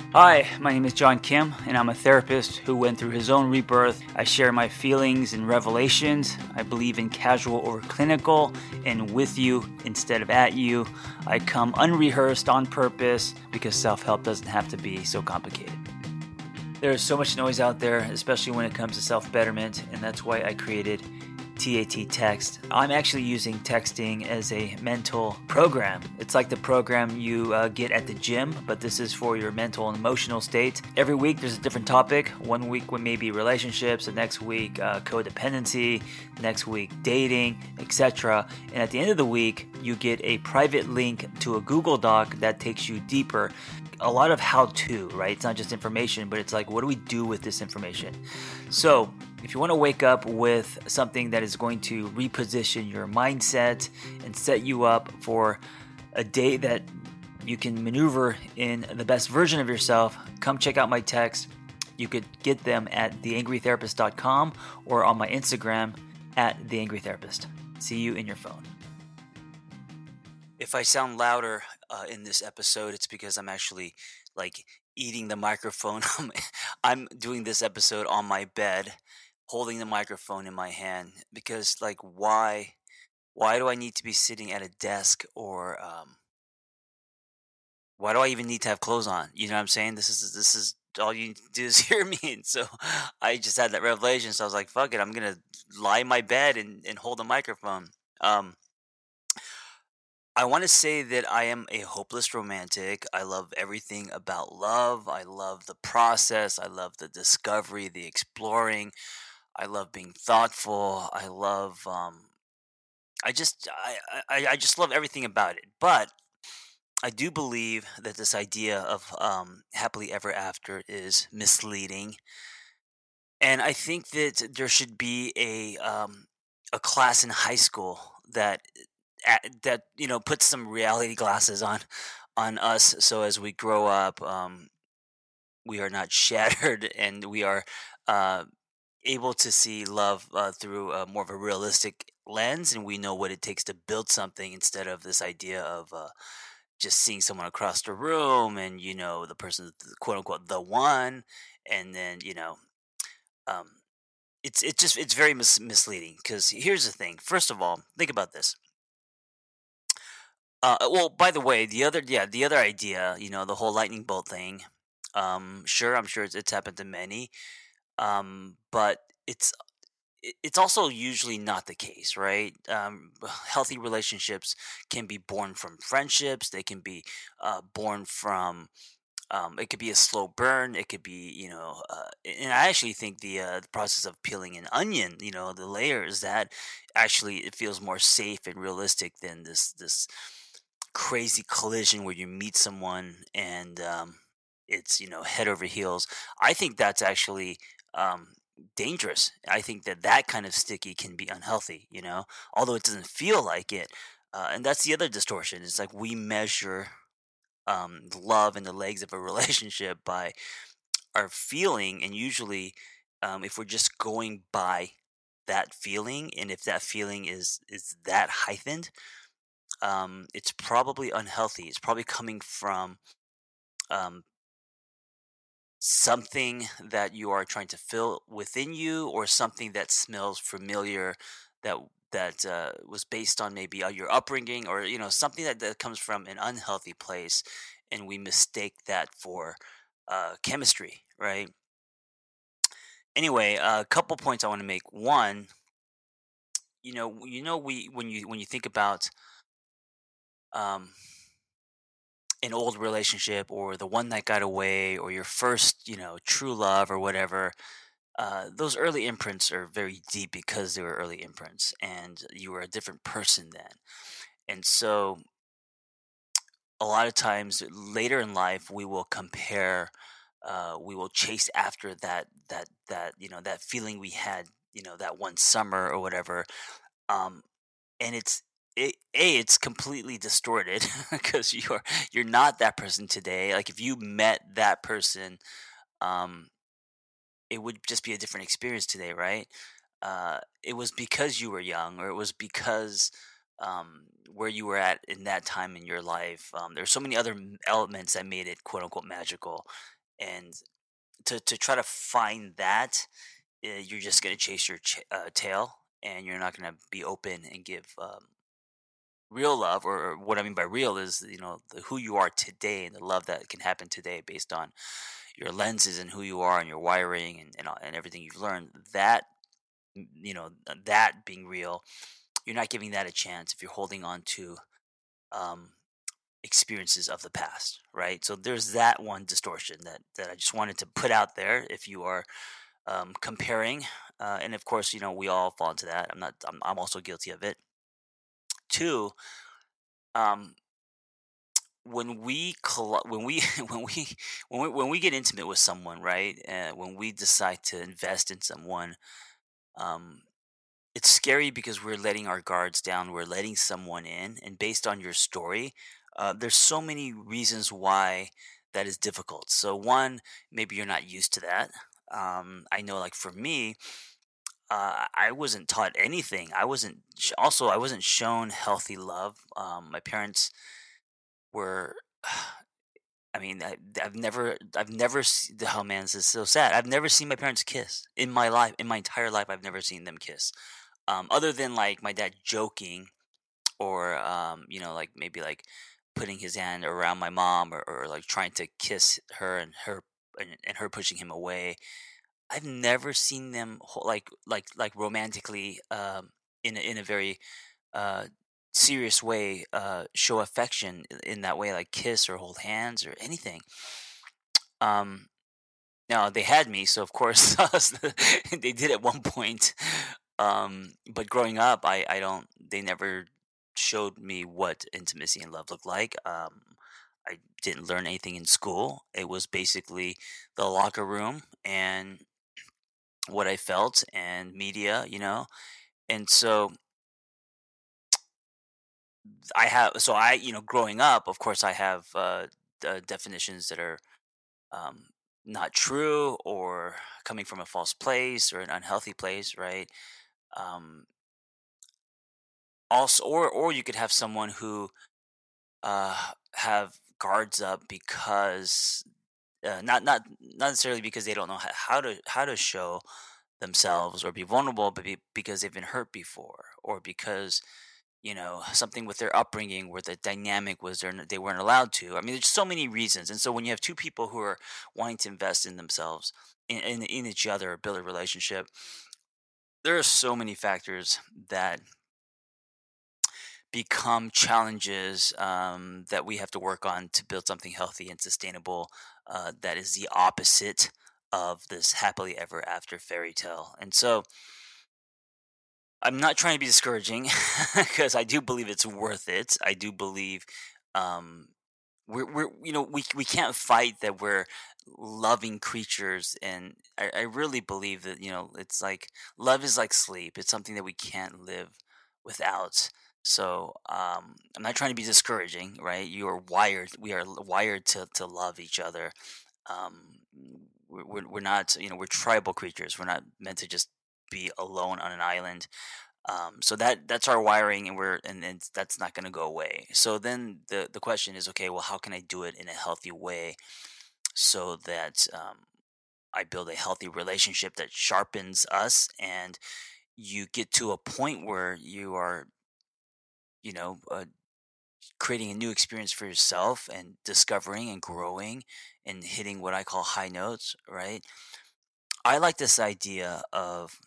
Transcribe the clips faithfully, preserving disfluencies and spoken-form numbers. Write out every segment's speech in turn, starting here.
Hi, my name is John Kim, and I'm a therapist who went through his own rebirth. I share my feelings and revelations. I believe in casual over clinical and with you instead of at you. I come unrehearsed on purpose because self-help doesn't have to be so complicated. There is so much noise out there, especially when it comes to self-betterment, and that's why I created T A T Text. I'm actually using texting as a mental program. It's like the program you uh, get at the gym, but this is for your mental and emotional state. Every week there's a different topic. One week when maybe relationships, the next week uh, codependency, next week dating, et cetera. And at the end of the week, you get a private link to a Google Doc that takes you deeper. A lot of how-to, right? It's not just information, but it's like, what do we do with this information? So if you want to wake up with something that is going to reposition your mindset and set you up for a day that you can maneuver in the best version of yourself, come check out my text. You could get them at the angry therapist dot com or on my Instagram at the angry therapist. See you in your phone. If I sound louder uh, in this episode, it's because I'm actually like eating the microphone. I'm doing this episode on my bed, holding the microphone in my hand because, like, why? Why do I need to be sitting at a desk, or um, why do I even need to have clothes on? You know what I'm saying? This is this is all you need to do is hear me. And so I just had that revelation. So I was like, fuck it, I'm gonna lie in my bed and, and hold the microphone. Um, I want to say that I am a hopeless romantic. I love everything about love. I love the process. I love the discovery, the exploring. I love being thoughtful. I love. Um, I just. I, I. I just love everything about it. But I do believe that this idea of um, happily ever after is misleading, and I think that there should be a um, a class in high school that a- that you know puts some reality glasses on on us, so as we grow up, um, we are not shattered, and we are uh, able to see love uh, through a more of a realistic lens, and we know what it takes to build something instead of this idea of uh, just seeing someone across the room, and you know the person, quote unquote, the one, and then you know. Um, it's it's just it's very mis- misleading, because here's the thing. First of all, think about this. Uh, well, by the way, the other yeah, the other idea, you know, the whole lightning bolt thing. Um, sure, I'm sure it's, it's happened to many, um, but it's i- it's also usually not the case, right? Um, healthy relationships can be born from friendships. They can be uh, born from. Um, it could be a slow burn. It could be, you know, uh, and I actually think the uh, the process of peeling an onion, you know, the layers, that actually it feels more safe and realistic than this this crazy collision where you meet someone and um, it's, you know, head over heels. I think that's actually um, dangerous. I think that that kind of sticky can be unhealthy, you know, although it doesn't feel like it. Uh, and that's the other distortion. It's like we measure um, the love and the legs of a relationship by our feeling, and usually, um, if we're just going by that feeling, and if that feeling is is that heightened, um, it's probably unhealthy. It's probably coming from um, something that you are trying to fill within you, or something that smells familiar, that that uh, was based on maybe uh, your upbringing, or you know something that, that comes from an unhealthy place, and we mistake that for uh, chemistry, right? Anyway, a couple points I want to make. One, you know, you know, we when you when you think about um, an old relationship, or the one that got away, or your first, you know, true love, or whatever, uh, those early imprints are very deep because they were early imprints, and you were a different person then. And so, a lot of times later in life, we will compare, uh, we will chase after that that that you know that feeling we had, you know, that one summer or whatever. Um, and it's it, a it's completely distorted because you're you're not that person today. Like if you met that person, um it would just be a different experience today, right? Uh it was because you were young, or it was because um where you were at in that time in your life. Um there's so many other m- elements that made it, quote unquote, magical. And to to try to find that, uh, you're just gonna chase your ch- uh, tail, and you're not gonna be open and give um, real love. Or, or what I mean by real is, you know, the, who you are today and the love that can happen today based on your lenses and who you are and your wiring and and, all- and everything you've learned. That mm, you know th- that being real, you're not giving that a chance if you're holding on to um, experiences of the past, right? So there's that one distortion that that I just wanted to put out there. If you are um, comparing, uh, and of course, you know, we all fall into that. I'm not. I'm, I'm also guilty of it. Two, um, when we collo- when we when we when we when we get intimate with someone, right? Uh, when we decide to invest in someone, um, it's scary because we're letting our guards down. We're letting someone in, and based on your story, uh, there's so many reasons why that is difficult. So one, maybe you're not used to that. Um, I know, like for me, uh, I wasn't taught anything. I wasn't sh- also I wasn't shown healthy love. Um, my parents were. I mean, I, I've never, I've never. se- Oh man, this is so sad. I've never seen my parents kiss in my life, in my entire life. I've never seen them kiss. Um, other than like my dad joking, or um, you know, like maybe like putting his hand around my mom, or, or like trying to kiss her and her and, and her pushing him away. I've never seen them ho- like like like romantically, um, in a, in a very uh, serious way, uh, show affection i- in that way, like kiss or hold hands or anything. Um, Now they had me, so of course they did at one point. Um, but growing up, I I don't. They never showed me what intimacy and love looked like. Um, I didn't learn anything in school. It was basically the locker room and what I felt and media, you know. And so I have. So I, you know, growing up, of course, I have uh, uh, definitions that are um, not true, or coming from a false place or an unhealthy place, right? Um, also, or or you could have someone who uh, have guards up because uh, not not not necessarily because they don't know how, how to how to show themselves or be vulnerable, but be, because they've been hurt before, or because you know something with their upbringing where the dynamic was they're, n- they weren't allowed to. I mean, there's so many reasons, and so when you have two people who are wanting to invest in themselves, in, in, in each other, build a relationship, there are so many factors that become challenges, um, that we have to work on to build something healthy and sustainable, uh, that is the opposite of this happily ever after fairy tale. And so I'm not trying to be discouraging because I do believe it's worth it. I do believe um, we're, we're you know we we can't fight that we're loving creatures, and I, I really believe that you know it's like love is like sleep. It's something that we can't live without. So um, I'm not trying to be discouraging, right? You are wired. We are l- wired to to love each other. Um, we're, we're we're not, you know, we're tribal creatures. We're not meant to just be alone on an island. Um, so that that's our wiring, and we're and, and that's not going to go away. So then the the question is, okay, well, how can I do it in a healthy way so that um, I build a healthy relationship that sharpens us, and you get to a point where you are, you know, uh, creating a new experience for yourself and discovering and growing and hitting what I call high notes, right? I like this idea of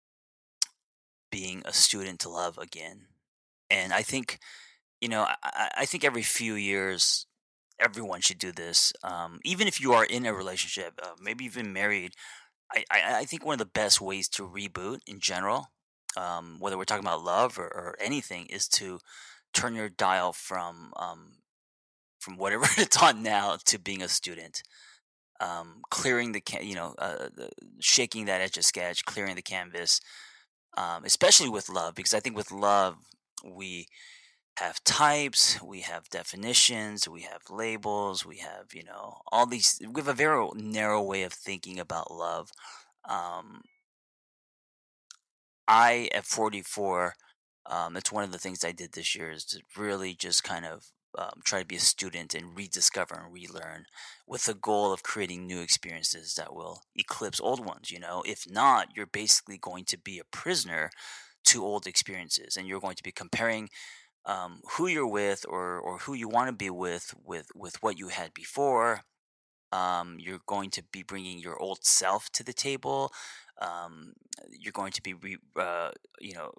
being a student to love again. And I think, you know, I, I I think every few years, everyone should do this. Um, even if you are in a relationship, uh, maybe even married, I, I, I think one of the best ways to reboot in general, um, whether we're talking about love or, or anything, is to turn your dial from um, from whatever it's on now to being a student. Um, clearing the, ca- you know, uh, the, shaking that etch a sketch, clearing the canvas, um, especially with love, because I think with love, we have types, we have definitions, we have labels, we have, you know, all these, we have a very narrow way of thinking about love. Um, I, at forty-four, um, it's one of the things I did this year is to really just kind of um, try to be a student and rediscover and relearn with the goal of creating new experiences that will eclipse old ones. You know, if not, you're basically going to be a prisoner to old experiences, and you're going to be comparing um, who you're with, or or who you want to be with with with what you had before. Um, you're going to be bringing your old self to the table. Um, you're going to be re, uh, you know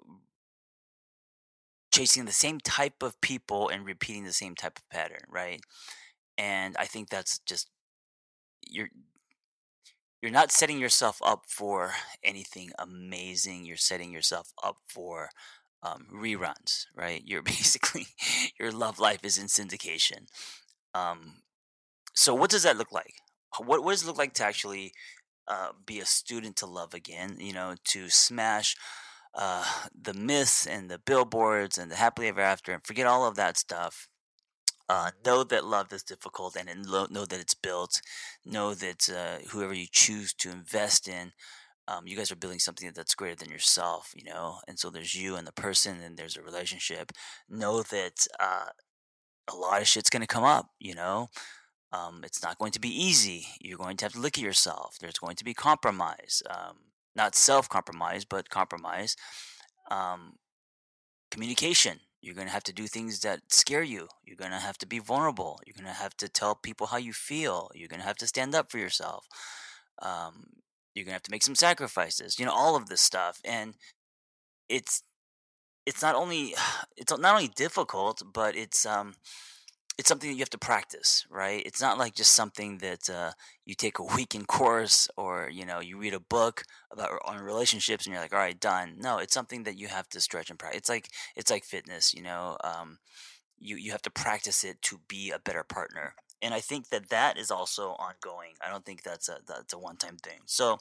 chasing the same type of people and repeating the same type of pattern, right? And I think that's just, you're you're not setting yourself up for anything amazing. You're setting yourself up for um, reruns, right? You're basically, your love life is in syndication. Um, so what does that look like? What what does it look like to actually uh, be a student to love again? You know, to smash uh, the myths and the billboards and the happily ever after, and forget all of that stuff. Uh, know that love is difficult, and then lo- know that it's built. Know that uh, whoever you choose to invest in, um, you guys are building something that's greater than yourself, you know. And so there's you and the person, and there's a relationship. Know that uh, a lot of shit's gonna come up, you know. Um, it's not going to be easy. You're going to have to look at yourself. There's going to be compromise, um, not self-compromise, but compromise. Um, Communication. You're going to have to do things that scare you. You're going to have to be vulnerable. You're going to have to tell people how you feel. You're going to have to stand up for yourself. Um, you're going to have to make some sacrifices. You know, all of this stuff, and it's it's not only it's not only difficult, but it's um it's something that you have to practice, right? It's not like just something that uh, you take a weekend course, or you know, you read a book about on relationships and you're like, all right, done. No, it's something that you have to stretch and practice. It's like it's like fitness, you know. Um, you you have to practice it to be a better partner, and I think that that is also ongoing. I don't think that's a that's a one time thing. So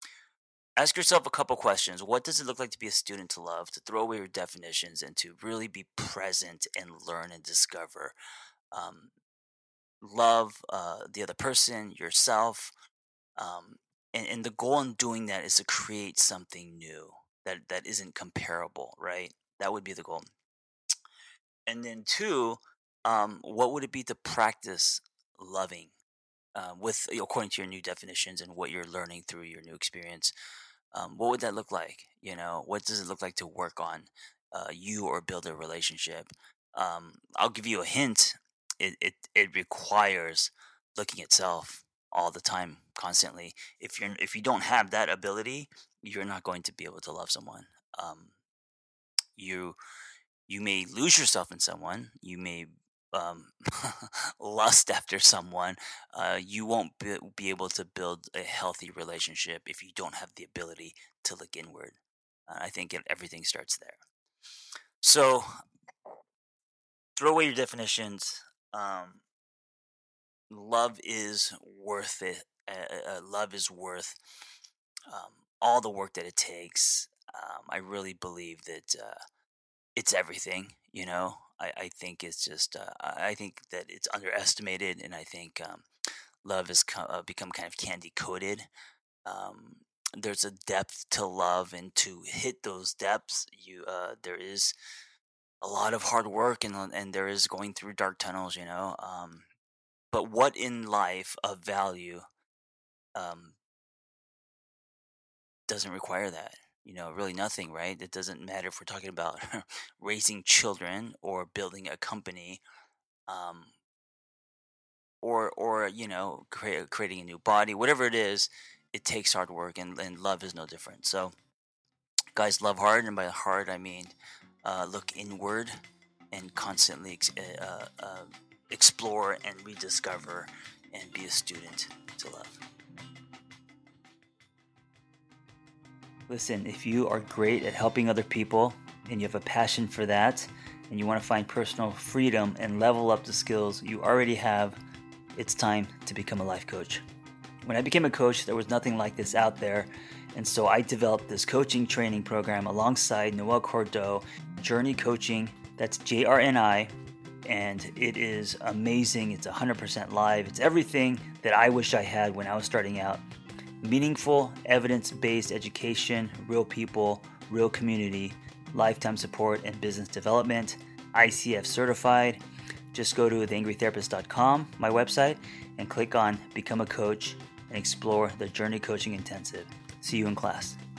ask yourself a couple questions. What does it look like to be a student to love? To throw away your definitions and to really be present and learn and discover. Um, Love uh, the other person, yourself, um, and, and the goal in doing that is to create something new that that isn't comparable, right? That would be the goal. And then two, um, what would it be to practice loving uh, with, according to your new definitions and what you're learning through your new experience? Um, what would that look like? You know, what does it look like to work on uh, you or build a relationship? Um, I'll give you a hint. It, it it requires looking at self all the time, constantly. If you're if you don't have that ability, you're not going to be able to love someone. Um, you you may lose yourself in someone. You may um, lust after someone. Uh, you won't be, be able to build a healthy relationship if you don't have the ability to look inward. Uh, I think it, everything starts there. So throw away your definitions. Um, love is worth it. Uh, uh, love is worth um, all the work that it takes. Um, I really believe that. Uh, it's everything, you know. I, I think it's just uh, I I think that it's underestimated, and I think um, love has co- uh, become kind of candy coated. Um, there's a depth to love, and to hit those depths, you uh, there is a lot of hard work, and and there is going through dark tunnels, you know. Um, but what in life of value um, doesn't require that? You know, really nothing, right? It doesn't matter if we're talking about raising children or building a company, um, or or you know, crea- creating a new body, whatever it is. It takes hard work, and, and love is no different. So guys, love hard, and by hard I mean uh, look inward and constantly ex- uh, uh, uh, explore and rediscover and be a student to love. Listen, if you are great at helping other people and you have a passion for that, and you want to find personal freedom and level up the skills you already have, it's time to become a life coach. When I became a coach, there was nothing like this out there. And so I developed this coaching training program alongside Noel Cordeau, Journey Coaching. That's J R N I. And it is amazing. It's one hundred percent live. It's everything that I wish I had when I was starting out. Meaningful, evidence-based education, real people, real community, lifetime support and business development, I C F certified, just go to the angry therapist dot com, my website, and click on Become a Coach and explore the Journey Coaching Intensive. See you in class.